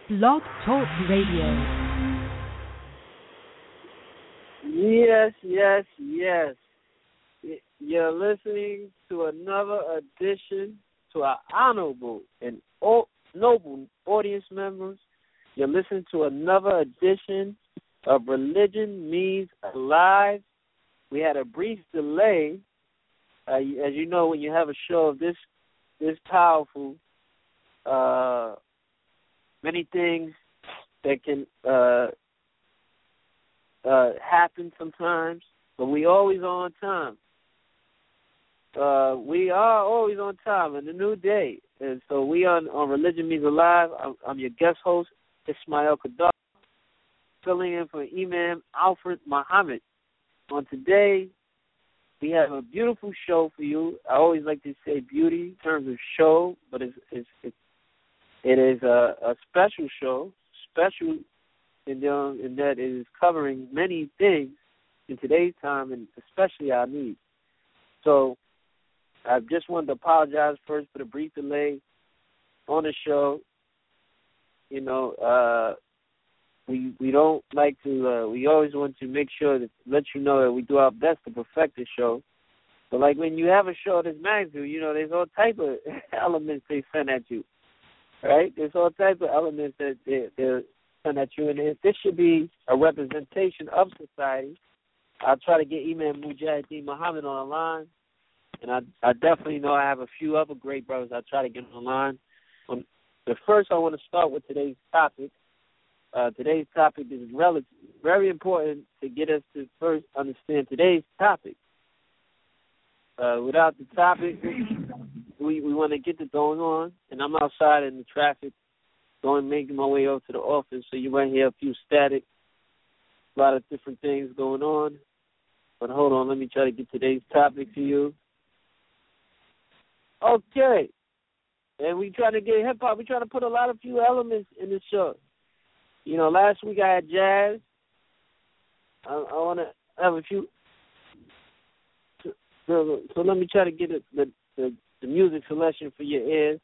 Blog Talk Radio. Yes, yes, yes. You're listening to another edition to our honorable and noble audience members. You're listening to another edition of Religion Means Alive. We had a brief delay. As you know, when you have a show of this powerful, many things that can happen sometimes, but we always on time. We are always on time in the new day. And so we on Religion Means Alive. I'm your guest host, Ismail Kadar, filling in for Imam Alfred Muhammad. On today, we have a beautiful show for you. I always like to say beauty in terms of show, but it is a special show, special in that it is covering many things in today's time and especially our needs. So I just wanted to apologize first for the brief delay on the show. You know, we don't like to, we always want to make sure to let you know that we do our best to perfect the show. But like when you have a show of this magnitude, you know, there's all type of elements they send at you, right? There's all type of elements that they're send at you. And this should be a representation of society. I'll try to get Imam Mujahideen Muhammad on the line. And I definitely know I have a few other great brothers I'll try to get on the line. But first I want to start with today's topic. Today's topic is very important to get us to first understand today's topic. Without the topic, we want to get it going on. And I'm outside in the traffic, making my way over to the office, so you might hear a few static, a lot of different things going on. But hold on, let me try to get today's topic to you. Okay. And we trying to get hip-hop. We trying to put a few elements in the show. You know, last week I had jazz. I want to have a few. So let me try to get the music selection for your ears.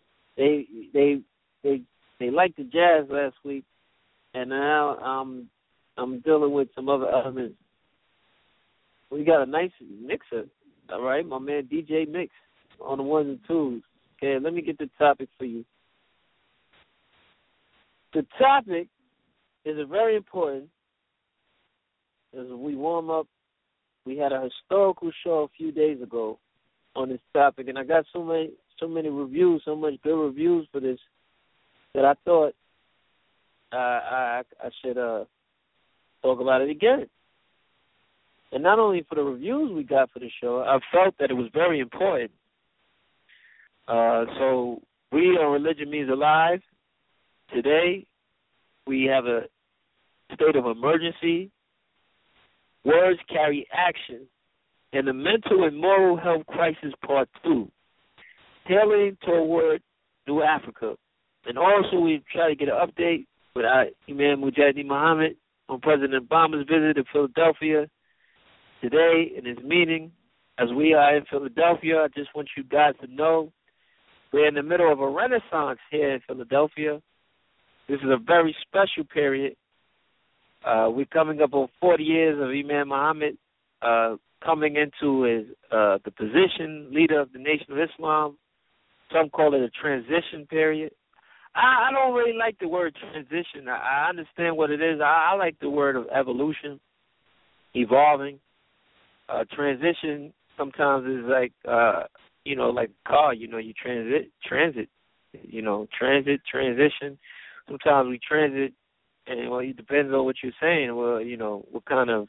They liked the jazz last week, and now I'm dealing with some other elements. We got a nice mixer, all right? My man DJ Mix on the ones and twos. Okay, let me get the topic for you. The topic is very important. As we warm up, we had a historical show a few days ago on this topic, and I got so many reviews, so much good reviews for this, that I thought I should talk about it again. And not only for the reviews we got for the show, I felt that it was very important. So we on Religion Means Alive. Today, we have a state of emergency. Words carry action. And the mental and moral health crisis part 2. Tailoring toward New Africa. And also we try to get an update with Imam Mujahideen Muhammad on President Obama's visit to Philadelphia today in his meeting. As we are in Philadelphia, I just want you guys to know we're in the middle of a renaissance here in Philadelphia. This is a very special period. We're coming up on 40 years of Imam Muhammad coming into his the position, leader of the Nation of Islam. Some call it a transition period. I don't really like the word transition. I understand what it is. I like the word of evolution, evolving. Transition sometimes is like, like a car, you transit, transition. Sometimes we transit, and, well, it depends on what you're saying. Well, what kind of,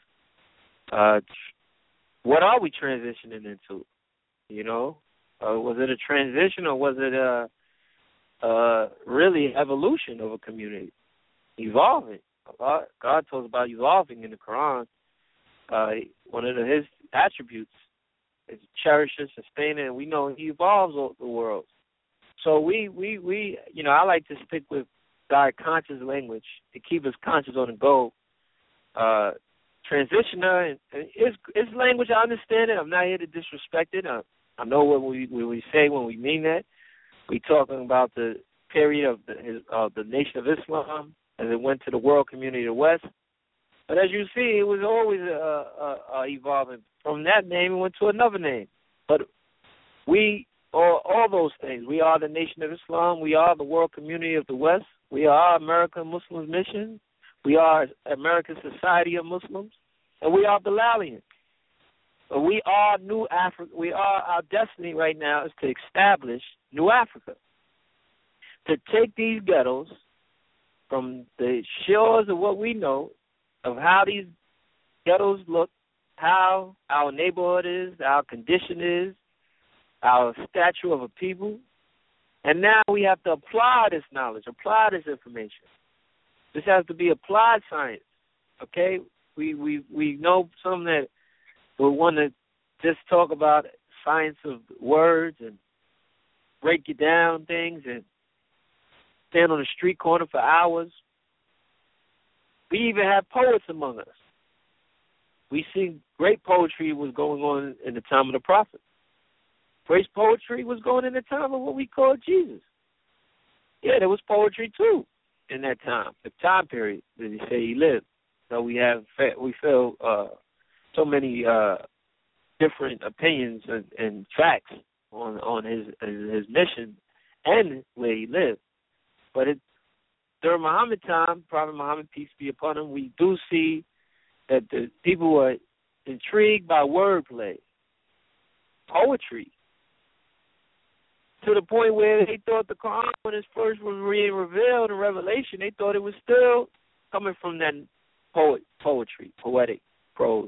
what are we transitioning into? Was it a transition or was it really evolution of a community? Evolving. God talks about evolving in the Quran. One of his attributes is cherisher, sustainer, and we know he evolves the world. So we I like to stick with God conscious language to keep us conscious on the goal. Transitioner is language. I understand it. I'm not here to disrespect it. I know what we say when we mean that. We talking about the period of the Nation of Islam as it went to the world community of the West. But as you see, it was always evolving. From that name, it went to another name. But we are all those things. We are the Nation of Islam. We are the world community of the West. We are American Muslims Mission. We are American Society of Muslims. And we are Bilalians. But we are New Africa. Our destiny right now is to establish New Africa. To take these ghettos from the shores of what we know, of how these ghettos look, how our neighborhood is, our condition is, our stature of a people. And now we have to apply this knowledge, apply this information. This has to be applied science, okay? We know some that will want to just talk about science of words and break you down things and stand on the street corner for hours. We even have poets among us. We see great poetry was going on in the time of the prophet. Great poetry was going in the time of what we call Jesus. Yeah, there was poetry too in that time, the time period that he say he lived. So we feel so many different opinions and facts on his mission and where he lived. But during Muhammad time, Prophet Muhammad, peace be upon him, we do see that the people were intrigued by wordplay, poetry, to the point where they thought the Quran, when it first was being revealed in Revelation, they thought it was still coming from that poetry, poetic prose.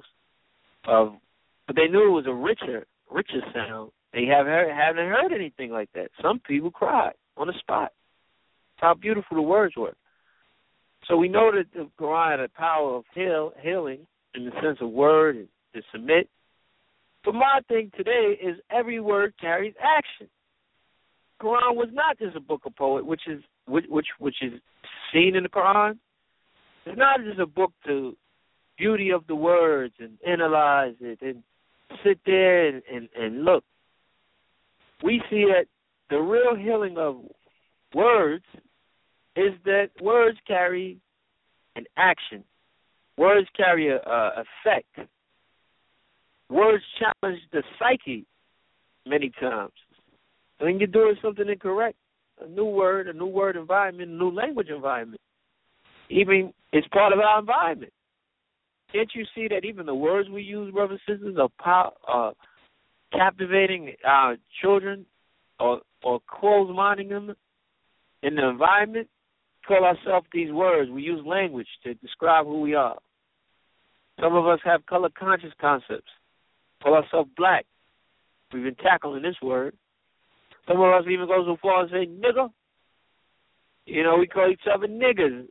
But they knew it was a richer sound. They haven't heard anything like that. Some people cried on the spot. How beautiful the words were. So we know that the Quran had a power of healing in the sense of word and to submit. But my thing today is every word carries action. Quran was not just a book of poetry, which is seen in the Quran. It's not just a book to beauty of the words and analyze it and sit there and look. We see that the real healing of words is that words carry an action. Words carry a effect. Words challenge the psyche many times. When you're doing something incorrect, a new word environment, a new language environment, even it's part of our environment. Can't you see that even the words we use, brothers and sisters, are captivating our children or close-minding them in the environment? We call ourselves these words. We use language to describe who we are. Some of us have color-conscious concepts. Call ourselves black. We've been tackling this word. Some of us even go so far as say nigger. You know, we call each other niggers.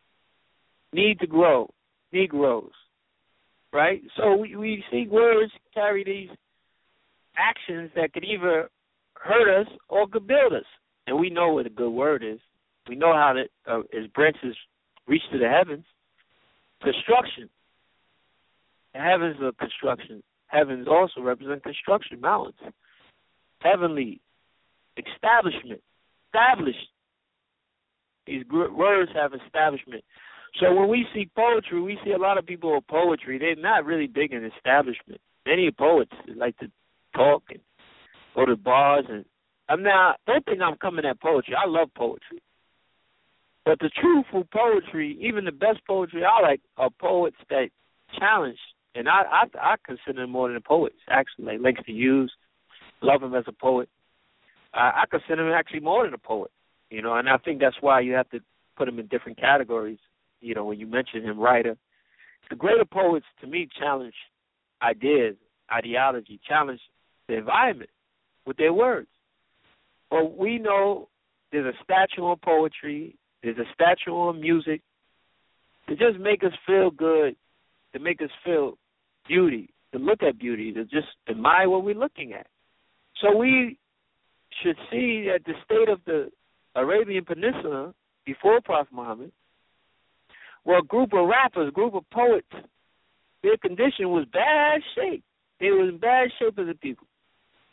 Need to grow. Negroes. Right? So we see words carry these actions that could either hurt us or could build us. And we know what a good word is. We know how its branches reach to the heavens. Construction. The heavens are construction. Heavens also represent construction, mountains. Heavenly. Establishment. Established. These words have establishment. So when we see poetry, we see a lot of people with poetry. They're not really big in establishment. Many poets like to talk and go to bars. And don't think I'm coming at poetry. I love poetry. But the truthful poetry, even the best poetry I like, are poets that challenge. And I consider them more than poets, actually, like Langston Hughes. Love him as a poet. I consider him actually more than a poet, you know, and I think that's why you have to put him in different categories, you know, when you mention him, writer. The greater poets, to me, challenge ideas, ideology, challenge the environment with their words. But we know there's a statue on poetry, there's a statue on music to just make us feel good, to make us feel beauty, to look at beauty, to just admire what we're looking at. So we should see that the state of the Arabian Peninsula before Prophet Muhammad were a group of rappers, a group of poets. Their condition was bad shape. They were in bad shape as a people.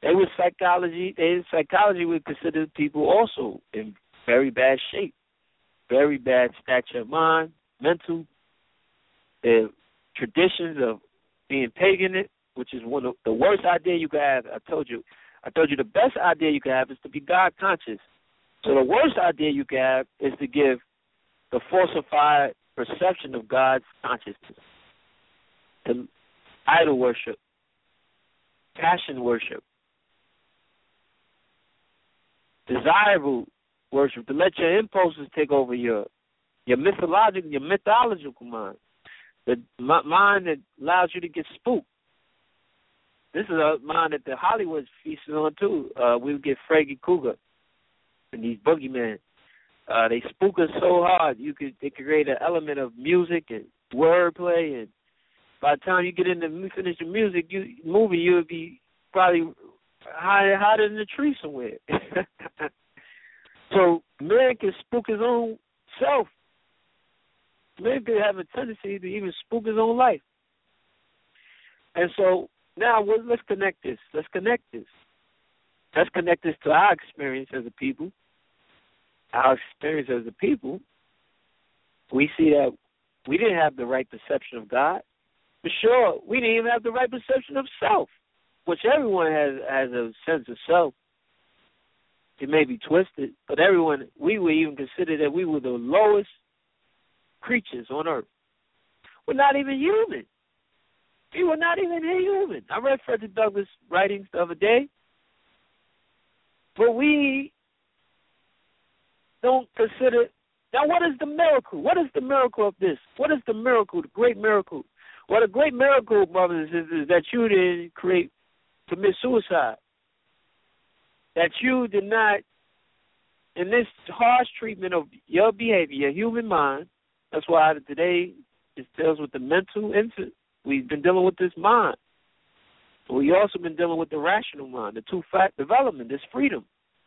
Psychology would consider people also in very bad shape, very bad stature of mind, mental. The traditions of being pagan, which is one of the worst idea you could have. I told you the best idea you could have is to be God conscious. So the worst idea you could have is to give the falsified perception of God's consciousness, to idol worship, passion worship, desirable worship, to let your impulses take over your mythological mind, the mind that allows you to get spooked. This is a mind that the Hollywood's feasting on too. We would get Freddy Krueger and these boogeymen. They spook us so hard. They could create an element of music and wordplay, and by the time you finish the movie, you would be probably higher than a tree somewhere. So man can spook his own self. Man can have a tendency to even spook his own life. And so now let's connect this. Let's connect this to our experience as a people. Our experience as a people, we see that we didn't have the right perception of God. For sure, we didn't even have the right perception of self, which everyone has a sense of self. It may be twisted, but we would even consider that we were the lowest creatures on earth. We're not even human. We were not even human. I read Frederick Douglass' writings the other day, but we don't consider. Now, what is the miracle? What is the miracle of this? What is the miracle, the great miracle? Well, the great miracle, brothers, is that you didn't commit suicide. That you did not, in this harsh treatment of your behavior, your human mind. That's why today it deals with the mental infant. We've been dealing with this mind. But we've also been dealing with the rational mind, the two-fact development, this freedom.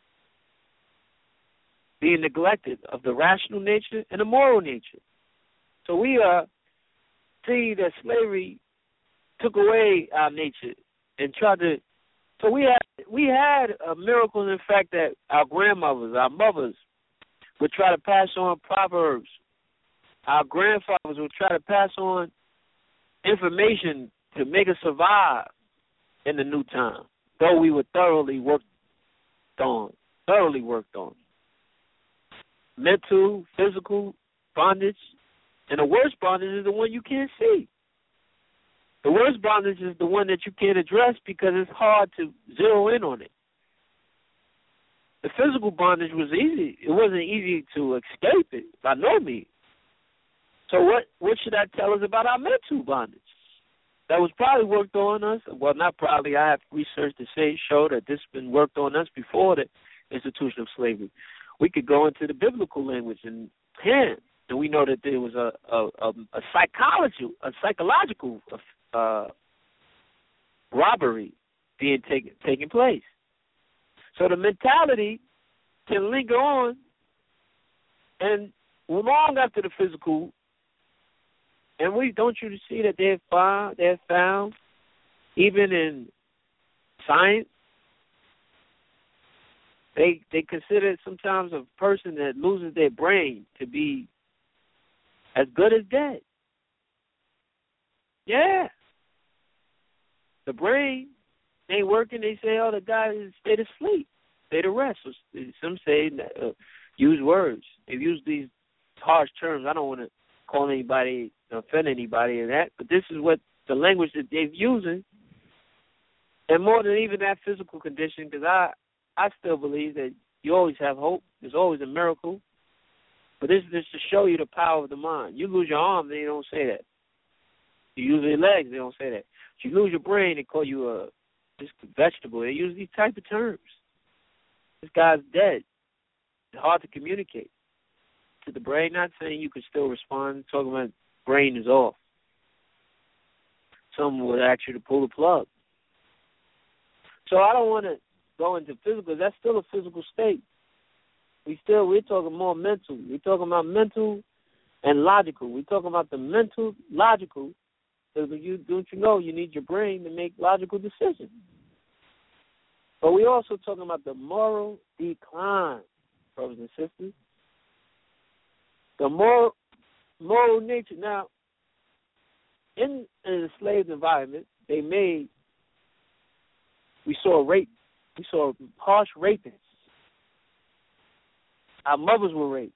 Being neglected of the rational nature and the moral nature. So we see that slavery took away our nature and tried to. So we had a miracle in the fact that our grandmothers, our mothers, would try to pass on proverbs. Our grandfathers would try to pass on information to make us survive in the new time, though we were thoroughly worked on. Mental, physical bondage, and the worst bondage is the one you can't see. The worst bondage is the one that you can't address because it's hard to zero in on it. The physical bondage was easy. It wasn't easy to escape it, by no means. So what should that tell us about our mental bondage? That was probably worked on us. Well, not probably. I have research to show that this has been worked on us before the institution of slavery. We could go into the biblical language and we know that there was a psychological robbery being taking place. So the mentality can linger on, and long after the physical. And don't you see that they're found even in science. They consider sometimes a person that loses their brain to be as good as dead. Yeah. The brain ain't working. They say, the guy is state of sleep, state of rest. Some say use words. They use these harsh terms. I don't want to call anybody, offend anybody in that, but this is what the language that they're using. And more than even that physical condition, because I still believe that you always have hope. There's always a miracle. But this is just to show you the power of the mind. You lose your arm, they don't say that. You lose your legs, they don't say that. If you lose your brain, they call you just a vegetable. They use these type of terms. This guy's dead. It's hard to communicate to the brain. Not saying you can still respond. Talking about brain is off. Someone would ask you to pull the plug. So I don't want to go into physical. That's still a physical state. We're talking more mental. We're talking about mental and logical. We're talking about the mental, logical. Because don't you know you need your brain to make logical decisions. But we're also talking about the moral decline, brothers and sisters. The moral nature. Now, in an enslaved environment, we saw rape. We saw harsh raping. Our mothers were raped.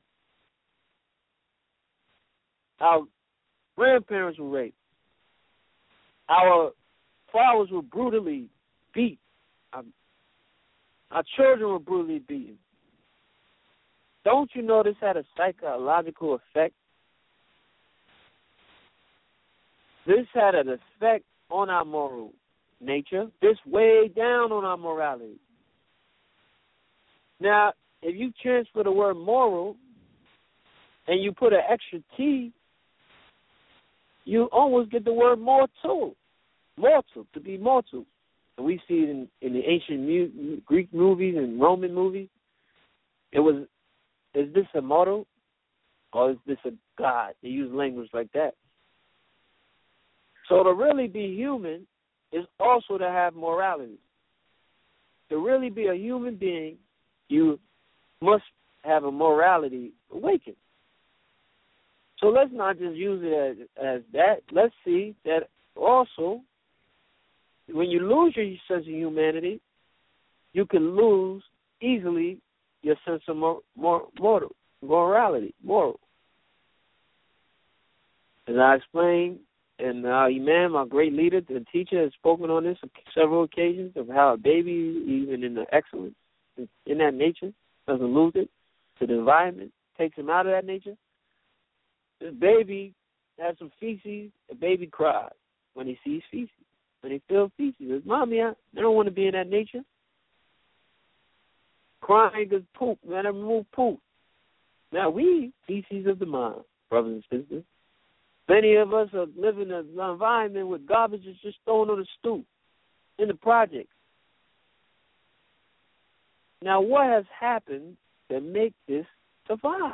Our grandparents were raped. Our fathers were brutally beat. Our children were brutally beaten. Don't you know this had a psychological effect? This had an effect on our moral nature. This weighed down on our morality. Now, if you transfer the word moral and you put an extra T, you almost get the word mortal, to be mortal. And we see it in the ancient Greek movies and Roman movies. Is this a mortal or is this a god? They use language like that. So to really be human is also to have morality. To really be a human being, you must have a morality awakened. So let's not just use it as that. Let's see that also when you lose your sense of humanity, you can lose easily your sense of morality, moral. As I explained, and our Imam, our great leader, the teacher, has spoken on this on several occasions of how a baby, even in the excellence, in that nature, doesn't lose it. So the environment takes him out of that nature. This baby has some feces. The baby cries when he sees feces. When he feels feces, he says, Mommy, I don't want to be in that nature. Crying is poop. Man, I remove poop. Now we, feces of the mind, brothers and sisters. Many of us are living in an environment where garbage is just thrown on the stoop in the projects. Now, what has happened to make this survive?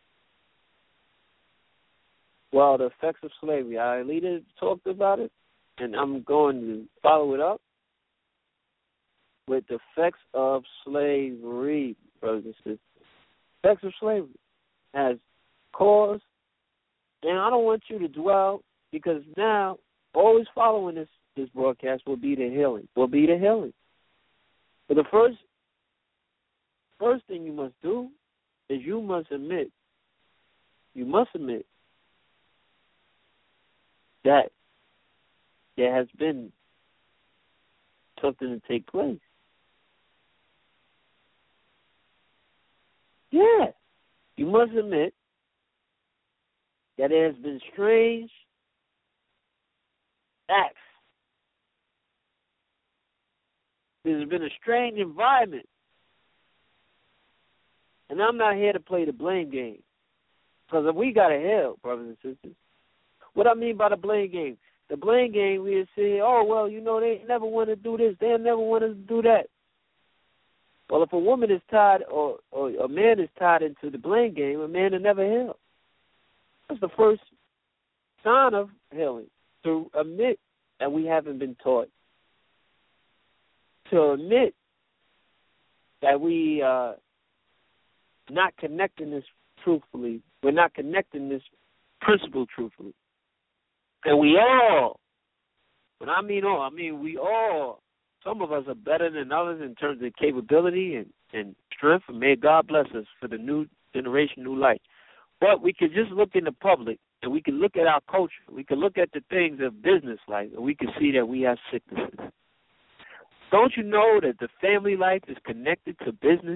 Well, the effects of slavery. Our leader talked about it, and I'm going to follow it up with the effects of slavery, brothers and sisters. Effects of slavery has caused, and I don't want you to dwell, because now always following this broadcast will be the healing. But the first thing you must do is you must admit that there has been something to take place. Yeah, you must admit that there has been strange acts. There's been a strange environment. And I'm not here to play the blame game. Because we got to help, brothers and sisters. What I mean by the blame game? The blame game, we say, oh, well, they never want to do this. They never want to do that. Well, if a woman is tied or a man is tied into the blame game, a man will never heal. That's the first sign of healing, to admit that we haven't been taught. To admit that we not connecting this truthfully. We're not connecting this principle truthfully. And we all, when I mean all, I mean we all, some of us are better than others in terms of capability and strength, and may God bless us for the new generation, new life. But we could just look in the public, and we can look at our culture. We can look at the things of business life, and we can see that we have sicknesses. Don't you know that the family life is connected to business?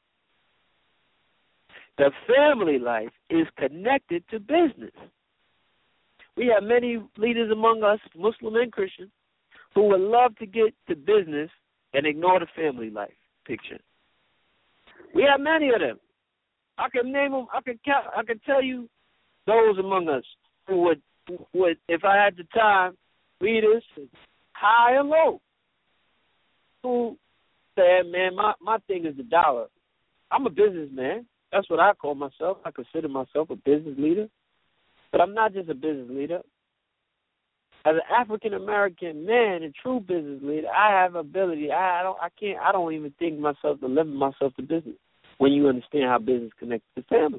The family life is connected to business. We have many leaders among us, Muslim and Christian, who would love to get to business and ignore the family life picture. We have many of them. I can name them. I can tell you those among us who would, if I had the time, leaders, high and low, who say, man, my thing is the dollar. I'm a businessman. That's what I call myself. I consider myself a business leader. But I'm not just a business leader. As an African American man and true business leader, I have ability. I don't even think myself to limit myself to business when you understand how business connects to family.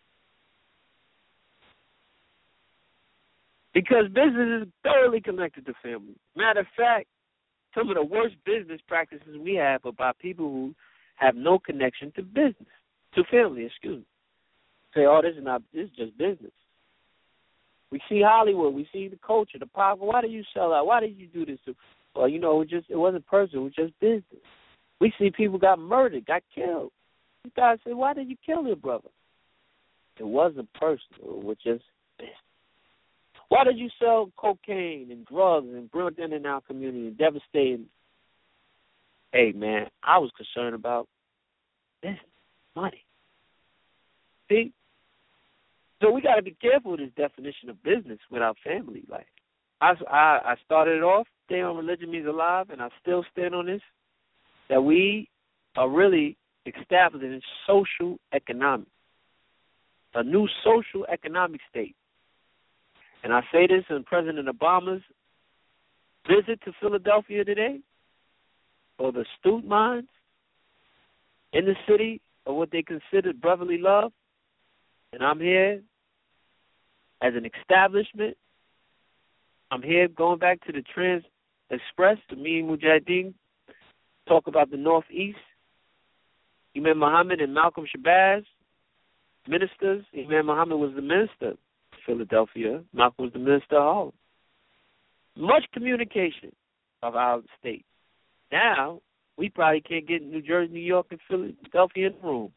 Because business is thoroughly connected to family. Matter of fact, some of the worst business practices we have are by people who have no connection to business, to family, excuse me. Say, oh, this is just business. We see Hollywood, we see the culture, the power. Why did you sell out? Why did you do this? Well, it wasn't personal, it was just business. We see people got murdered, got killed. You guys say, why did you kill your brother? It wasn't personal, it was just business. Why did you sell cocaine and drugs and bring it in our community and devastating? Hey, man, I was concerned about business, money. See? So we got to be careful with this definition of business with our family life. I started it off, Stay on Religion Means Alive, and I still stand on this, that we are really establishing social economics, a new social economic state. And I say this in President Obama's visit to Philadelphia today, for the astute minds in the city of what they considered brotherly love. And I'm here as an establishment. I'm here going back to the Trans Express, the Mean Mujahideen, talk about the Northeast. Imam Muhammad and Malcolm Shabazz, ministers. Imam Muhammad was the minister of Philadelphia. Malcolm was the minister of Harlem. Much communication of our state. Now, we probably can't get New Jersey, New York, and Philadelphia in the room.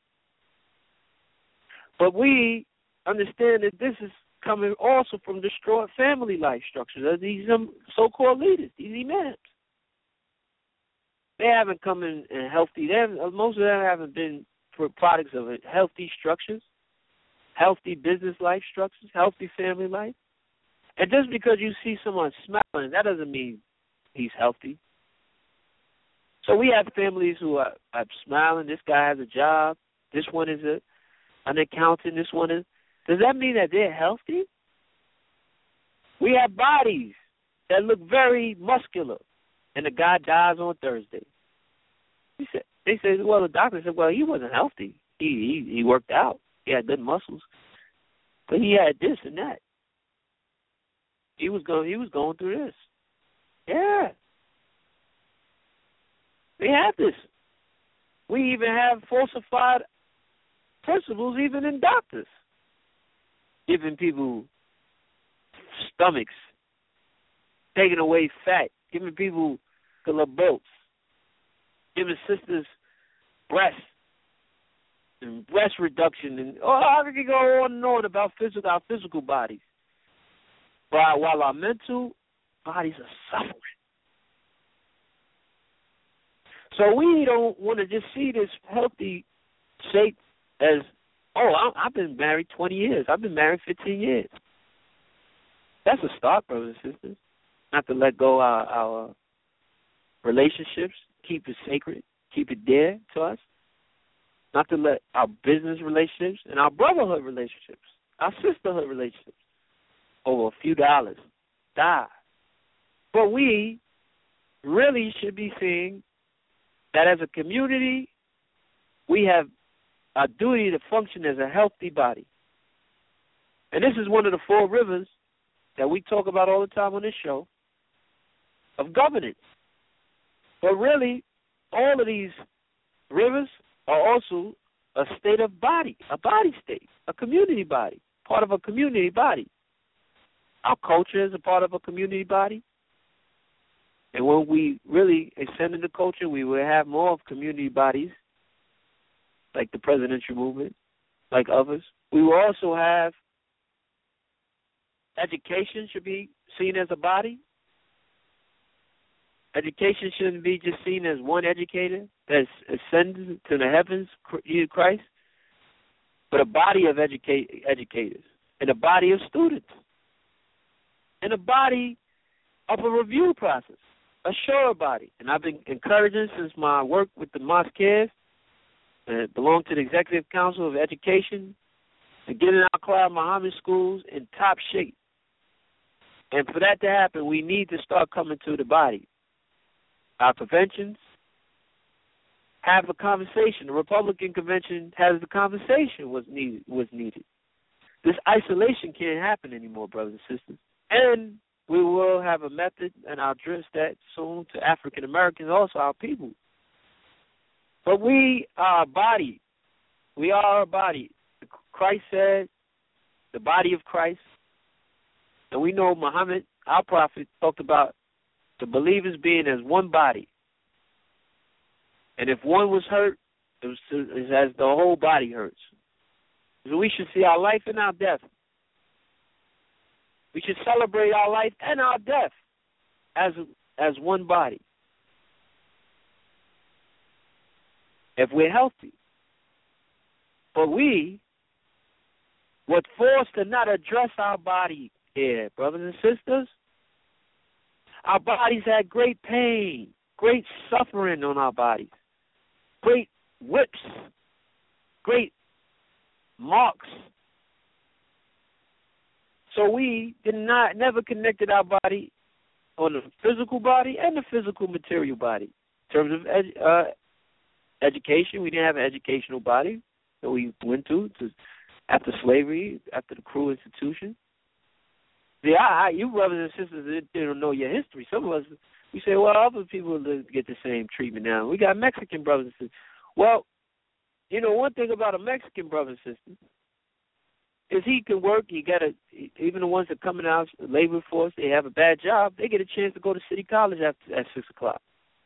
But we understand that this is coming also from destroyed family life structures of these so-called leaders, these imams. They haven't come in healthy. Most of them haven't been products of healthy structures, healthy business life structures, healthy family life. And just because you see someone smiling, that doesn't mean he's healthy. So we have families who are smiling. This guy has a job. This one is an accountant. This one is. Does that mean that they're healthy? We have bodies that look very muscular, and the guy dies on Thursday. They said, well, the doctor said, well, he wasn't healthy. He worked out. He had good muscles, but he had this and that. He was going through this. Yeah. We have this. We even have falsified principles even in doctors, giving people stomachs, taking away fat, giving people bolts, giving sisters breasts and breast reduction, and I could go on and on about our physical bodies, while our mental bodies are suffering. So we don't want to just see this healthy shape as, I've been married 20 years. I've been married 15 years. That's a start, brothers and sisters. Not to let go our relationships, keep it sacred, keep it dear to us. Not to let our business relationships and our brotherhood relationships, our sisterhood relationships, over a few dollars, die. But we really should be seeing that as a community, we have a duty to function as a healthy body. And this is one of the 4 rivers that we talk about all the time on this show of governance. But really, all of these rivers are also a state of body, a body state, a community body, part of a community body. Our culture is a part of a community body. And when we really extend the culture, we will have more of community bodies, like the presidential movement, like others. We will also have education should be seen as a body. Education shouldn't be just seen as one educator that's ascended to the heavens, Christ, but a body of educators and a body of students and a body of a review process, a sure body. And I've been encouraging since my work with the Mosque Cares, and belong to the Executive Council of Education, to get in our Cloud Muhammad schools in top shape. And for that to happen, we need to start coming to the body. Our conventions have a conversation. The Republican convention has the conversation was needed. This isolation can't happen anymore, brothers and sisters. And we will have a method, and I'll address that soon, to African Americans, also our people. But we are a body. We are a body. Christ said, the body of Christ. And we know Muhammad, our prophet, talked about the believers being as one body. And if one was hurt, it's as the whole body hurts. So we should see our life and our death. We should celebrate our life and our death as one body. If we're healthy. But we were forced to not address our body here, brothers and sisters. Our bodies had great pain, great suffering on our bodies, great whips, great marks. So we never connected our body on the physical body and the physical material body. In terms of education, we didn't have an educational body that we went to after slavery, after the cruel institution. Yeah, you brothers and sisters didn't know your history. Some of us, we say, well, other people get the same treatment now. We got Mexican brothers and sisters. Well, you know, one thing about a Mexican brother and sister is he can work. Even the ones that coming out of the labor force, they have a bad job, they get a chance to go to City College at 6 o'clock.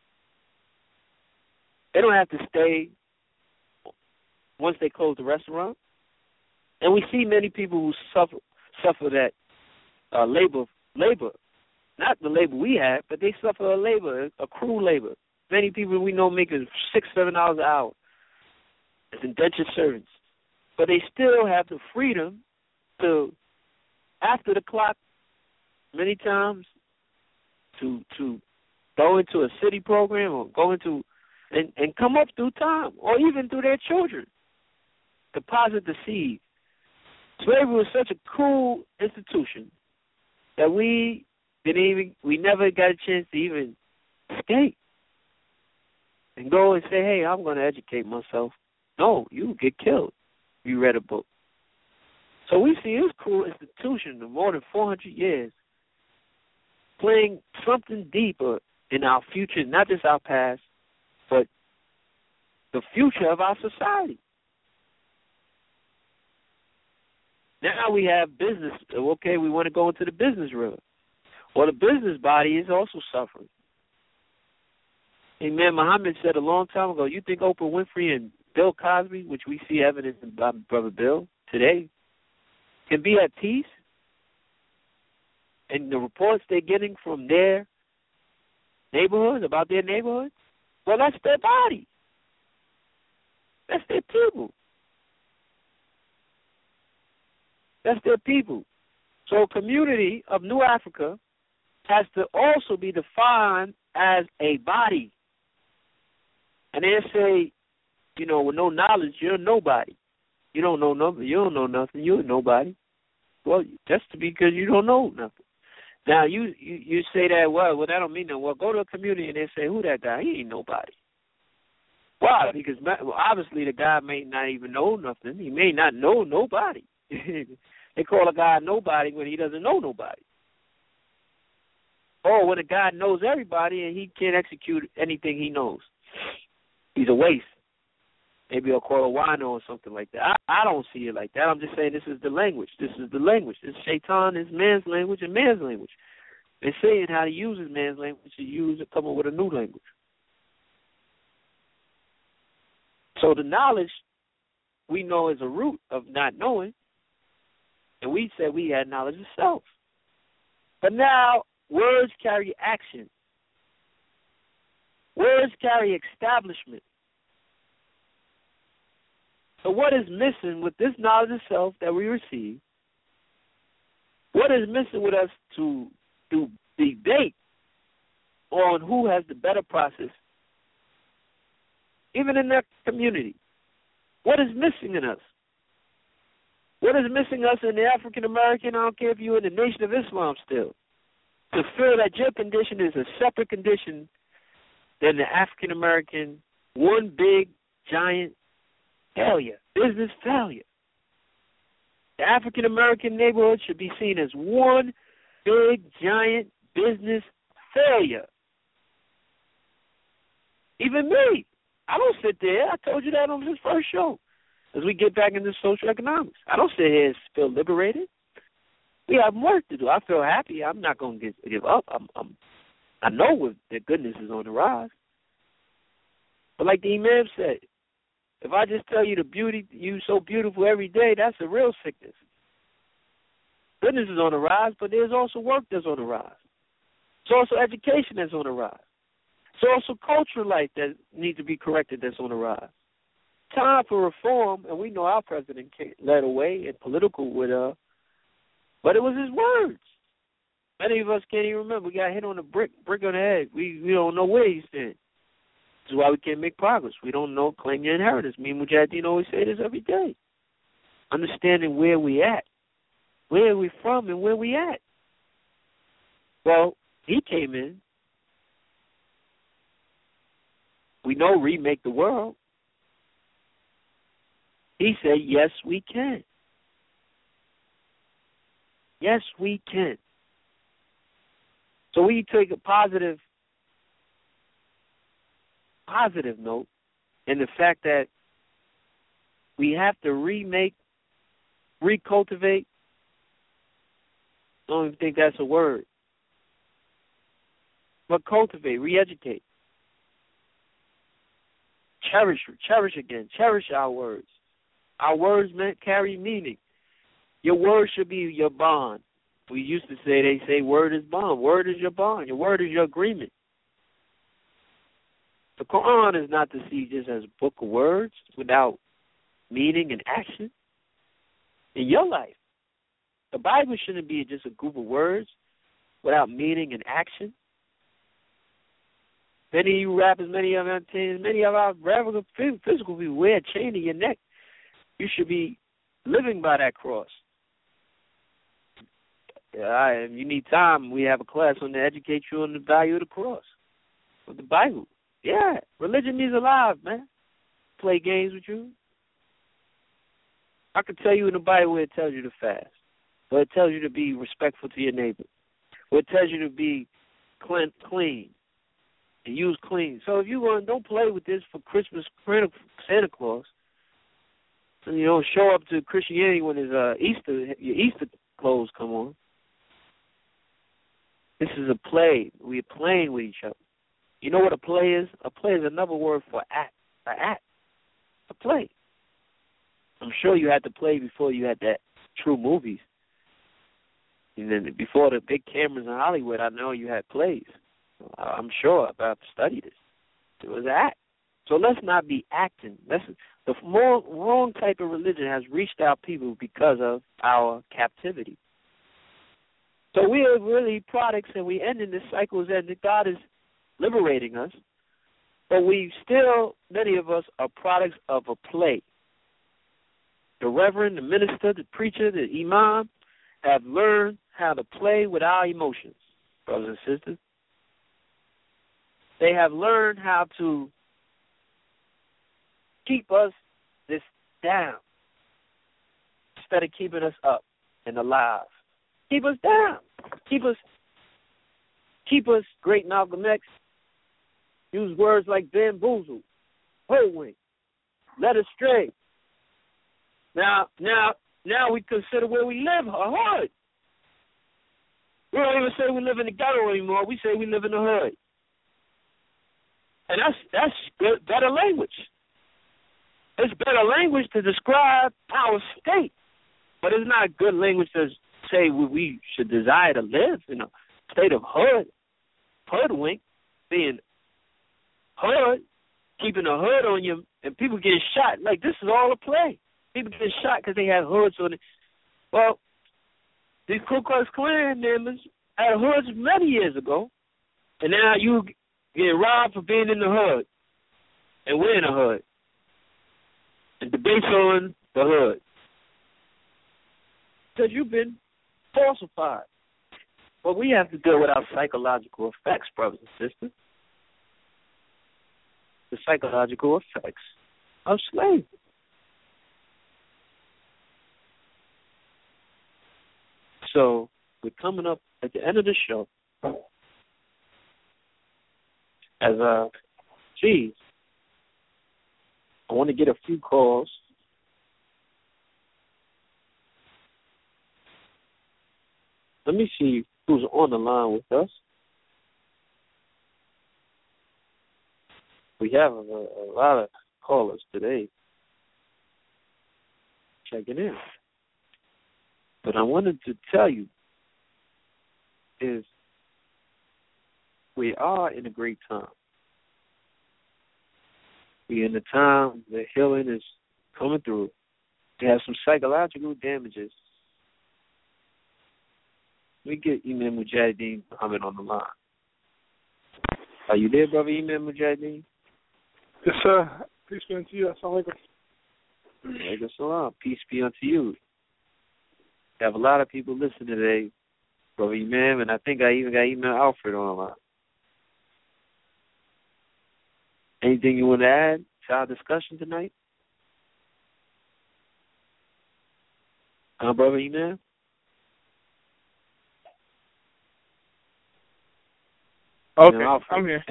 They don't have to stay once they close the restaurant. And we see many people who suffer that labor, not the labor we have, but they suffer a cruel labor. Many people we know making $6-7 an hour as indentured servants. But they still have the freedom to, after the clock, many times, to go into a city program or go into and come up through time, or even through their children, deposit the seed. Slavery was such a cruel institution that we never got a chance to even escape and go and say, hey, I'm going to educate myself. No, you get killed. You read a book. So we see this cruel institution for more than 400 years playing something deeper in our future, not just our past, but the future of our society. Now we have business. Okay, we want to go into the business realm. Well, the business body is also suffering. Amen. Muhammad said a long time ago, you think Oprah Winfrey and Bill Cosby, which we see evidence in Brother Bill today, can be at peace? And the reports they're getting from their neighborhoods, about their neighborhoods, well, that's their body. That's their people. That's their people. So a community of New Africa has to also be defined as a body. And they say, you know, with no knowledge, you're nobody. You don't know nothing. You don't know nothing. You're nobody. Well, that's because you don't know nothing. Now, you say that, well, that don't mean nothing. Well, go to a community and they say, who that guy? He ain't nobody. Why? Because obviously the guy may not even know nothing. He may not know nobody. They call a guy nobody when he doesn't know nobody. Or when a guy knows everybody and he can't execute anything he knows. He's a waste. Maybe I'll call a wino or something like that. I don't see it like that. I'm just saying this is the language. This is the language. This shaitan is man's language and man's language. They're saying how to use his man's language to come up with a new language. So the knowledge we know is a root of not knowing. And we said we had knowledge of self. But now words carry action. Words carry establishment. So what is missing with this knowledge of self that we receive? What is missing with us to debate on who has the better process, even in that community? What is missing in us? What is missing us in the African American? I don't care if you're in the Nation of Islam still. to feel that your condition is a separate condition than the African American, one big, giant failure, business failure. The African American neighborhood should be seen as one big, giant business failure. Even me, I don't sit there. I told you that on this first show. As we get back into social economics, I don't sit here and feel liberated. We have work to do. I feel happy. I'm not going to give up. I know that goodness is on the rise. But like the Imam said, if I just tell you the beauty, you so beautiful every day, that's a real sickness. Goodness is on the rise, but there's also work that's on the rise. There's also education that's on the rise. There's also cultural life that needs to be corrected that's on the rise. Time for reform, and we know our president led away in political but it was his words. Many of us can't even remember. We got hit on the brick on the head. We don't know where he stands. This is why we can't make progress. We don't know, claim your inheritance. Me and Mujahideen always say this every day. Understanding where we at, where we from, and where we at. Well, he came in. We know remake the world. He said, yes, we can. Yes, we can. So we take a positive note in the fact that we have to remake, recultivate. I don't even think that's a word. But cultivate, re-educate. Cherish again. Cherish our words. Our words carry meaning. Your word should be your bond. We used to say, they say word is bond. Word is your bond. Your word is your agreement. The Quran is not to see just as a book of words without meaning and action in your life. The Bible shouldn't be just a group of words without meaning and action. Many of you rappers, many of our regular physical people wear a chain to your neck. You should be living by that cross. If you need time, we have a class on to educate you on the value of the cross, of the Bible. Yeah, religion is alive, man. Play games with you. I could tell you in the Bible where it tells you to fast, where it tells you to be respectful to your neighbor, where it tells you to be clean and use clean. So if you want, don't play with this for Christmas, Santa Claus, and you don't show up to Christianity when it's your Easter clothes come on. This is a play. We're playing with each other. You know what a play is? A play is another word for act. An act. A play. I'm sure you had to play before you had that true movies. And then before the big cameras in Hollywood, I know you had plays. I'm sure. I've studied this. It was an act. So let's not be acting. The wrong type of religion has reached our people because of our captivity. So we are really products, and we end in this cycle, and God is liberating us, but many of us are products of a play. The reverend, the minister, the preacher, the imam have learned how to play with our emotions, brothers and sisters. They have learned how to keep us down instead of keeping us up and alive. Keep us down. Keep us, great Malcolm X, use words like bamboozled, hoodwinked, led astray. Now we consider where we live a hood. We don't even say we live in the ghetto anymore. We say we live in the hood. And that's good, better language. It's better language to describe our state. But it's not good language to say we should desire to live in a state of hoodwink, being hood, keeping a hood on you, and people getting shot. Like, this is all a play. People getting shot because they had hoods on it. Well, these Ku Klux Klan members had hoods many years ago, and now you get robbed for being in the hood and wearing a hood. And debates on the hood. Because you've been falsified. But we have to deal with our psychological effects, brothers and sisters. The psychological effects of slavery. So we're coming up at the end of the show. As I want to get a few calls. Let me see who's on the line with us. We have a lot of callers today checking in. But I wanted to tell you is we are in a great time. We're in a time that healing is coming through. We have some psychological damages. We get Imam Mujahideen Muhammad on the line. Are you there, brother Imam Mujahideen? Yes, sir. Peace be unto you. Assalamu alaikum. Alaikum salam. Peace be unto you. We have a lot of people listening today, brother Imam, and I think I even got Imam Alfred on the line. Anything you want to add to our discussion tonight? Brother Imam? Okay, I'm here.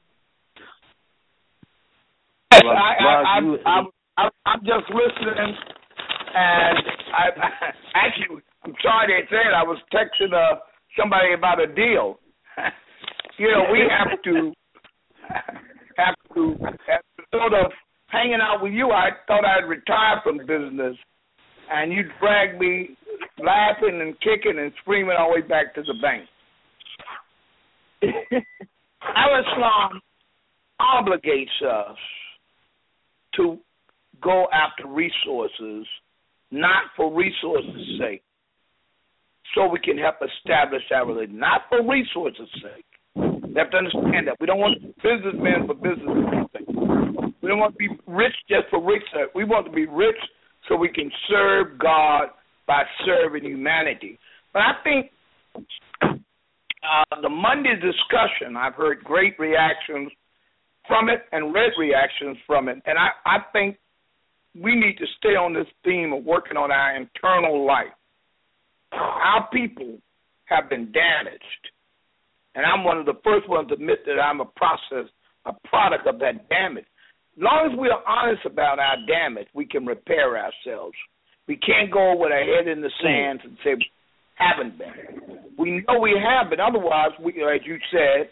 I'm just listening, and I'm sorry to say it. I was texting somebody about a deal. We have to sort of hanging out with you. I thought I'd retire from business, and you dragged me laughing and kicking and screaming all the way back to the bank. Al-Islam obligates us to go after resources, not for resources' sake, so we can help establish our religion, not for resources' sake. We have to understand that. We don't want businessmen for businessmen's sake. We don't want to be rich just for rich sake. We want to be rich so we can serve God by serving humanity. But I think the Monday discussion, I've heard great reactions from it and read reactions from it. And I think we need to stay on this theme of working on our internal life. Our people have been damaged. And I'm one of the first ones to admit that I'm a product of that damage. As long as we are honest about our damage, we can repair ourselves. We can't go with our head in the sand and say we haven't been. We know we have been. Otherwise, as you said,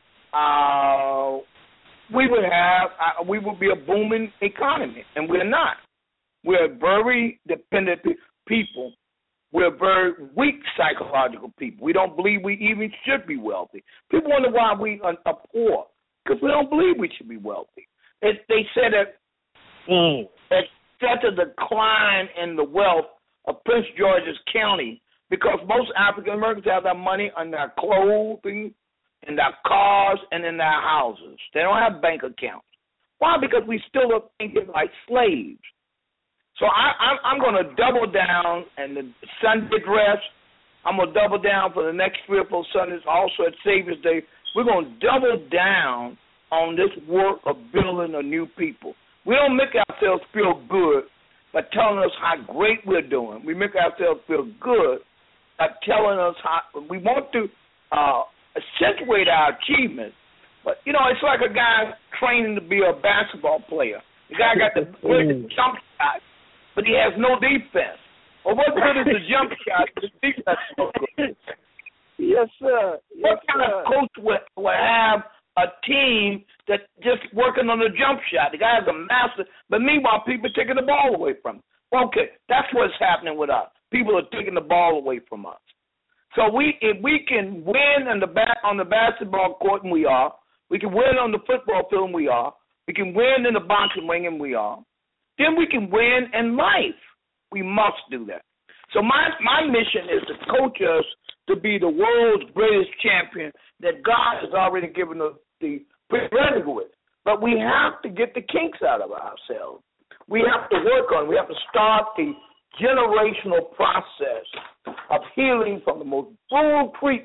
we would be a booming economy, and we're not. We're very dependent people. We're very weak psychological people. We don't believe we even should be wealthy. People wonder why we are poor, because we don't believe we should be wealthy. They said that such a decline in the wealth of Prince George's County because most African Americans have their money on their clothing, in their cars, and in their houses. They don't have bank accounts. Why? Because we still are thinking like slaves. So I'm going to double down in the Sunday dress. I'm going to double down for the next 3 or 4 Sundays, also at Savior's Day. We're going to double down on this work of building a new people. We don't make ourselves feel good by telling us how great we're doing. We make ourselves feel good by telling us how we want to accentuate our achievements. But, it's like a guy training to be a basketball player. The guy got the great jump shot, but he has no defense. Well, what good is the jump shot if the defense is no good? Yes, sir. What kind of coach would have a team that just working on the jump shot? The guy has a master, but meanwhile, people are taking the ball away from him. Okay, that's what's happening with us. People are taking the ball away from us. So if we can win on the basketball court, and we are, we can win on the football field, and we are, we can win in the boxing ring, and we are, then we can win in life. We must do that. So my mission is to coach us to be the world's greatest champion that God has already given us the prerequisite with. But we have to get the kinks out of ourselves. We have to work on it. We have to start the generational process of healing from the most brutal treatment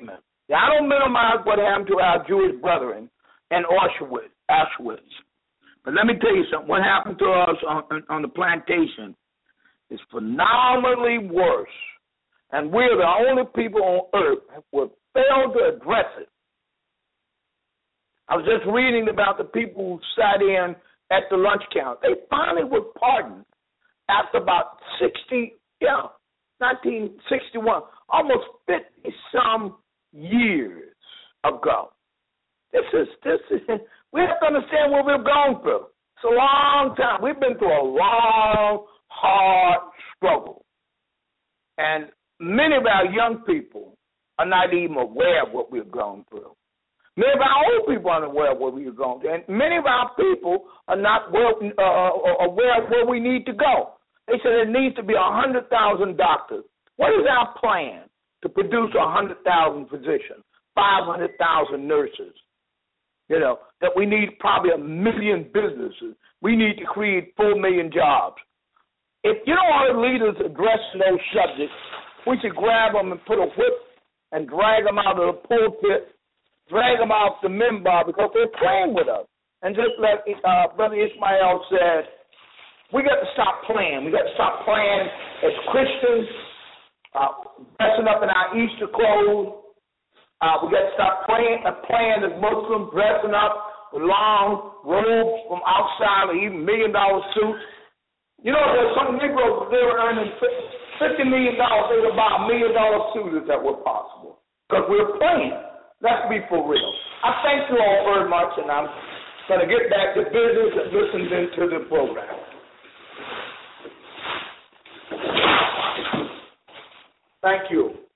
Now, I don't minimize what happened to our Jewish brethren in Auschwitz. But let me tell you something. What happened to us on the plantation is phenomenally worse. And we're the only people on earth who failed to address it. I was just reading about the people who sat in at the lunch counter. They finally were pardoned after about 1961, almost 50-some years ago. This is. We have to understand what we've gone through. It's a long time. We've been through a long, hard struggle. And many of our young people are not even aware of what we've gone through. Many of our old people aren't aware of what we've gone through. And many of our people are not aware of where we need to go. They said there needs to be 100,000 doctors. What is our plan to produce 100,000 physicians, 500,000 nurses? That we need probably 1 million businesses. We need to create 4 million jobs. If you don't want the leaders addressing those subjects, we should grab them and put a whip and drag them out of the pulpit, drag them off the minbar because they're playing with us. And just like Brother Ishmael said, we got to stop playing. We got to stop playing as Christians, dressing up in our Easter clothes. We got to stop playing as Muslims, dressing up with long robes from outside or even $1 million suits. There's some Negroes, they were earning $50 million. They would buy $1 million suits if that were possible. Because we're playing. Let's be for real. I thank you all very much, and I'm going to get back to business and listen into the program. Thank you.